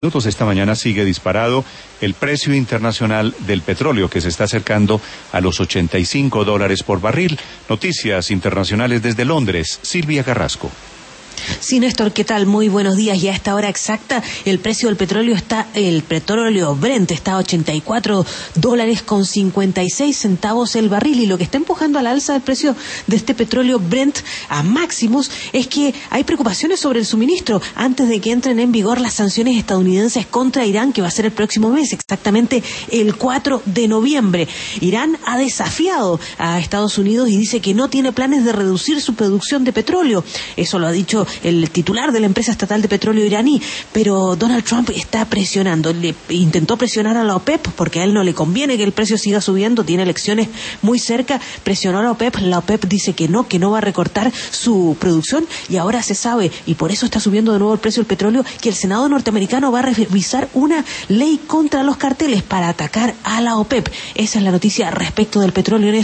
Esta mañana sigue disparado el precio internacional del petróleo, que se está acercando a los $85 por barril. Noticias internacionales desde Londres, Silvia Carrasco. Sí, Néstor, ¿qué tal? Muy buenos días. Y a esta hora exacta el precio del petróleo el petróleo Brent está a $84.56 el barril, y lo que está empujando a la alza del precio de este petróleo Brent a máximos es que hay preocupaciones sobre el suministro antes de que entren en vigor las sanciones estadounidenses contra Irán, que va a ser el próximo mes, exactamente el 4 de noviembre. Irán ha desafiado a Estados Unidos y dice que no tiene planes de reducir su producción de petróleo. Eso lo ha dicho el titular de la empresa estatal de petróleo iraní, pero Donald Trump está presionando. Intentó presionar a la OPEP porque a él no le conviene que el precio siga subiendo, tiene elecciones muy cerca, presionó a la OPEP dice que no va a recortar su producción, y ahora se sabe, y por eso está subiendo de nuevo el precio del petróleo, que el Senado norteamericano va a revisar una ley contra los carteles para atacar a la OPEP. Esa es la noticia respecto del petróleo.